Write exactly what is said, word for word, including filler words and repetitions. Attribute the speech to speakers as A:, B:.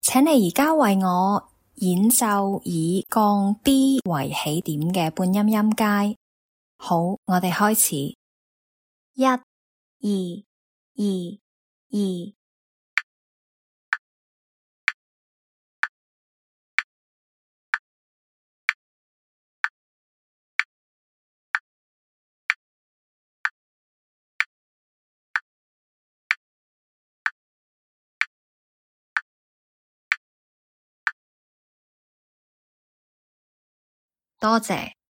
A: 請你而家為我演奏以降 D 為起點嘅半音音階。好，我哋開始。一、二、二、二。多謝。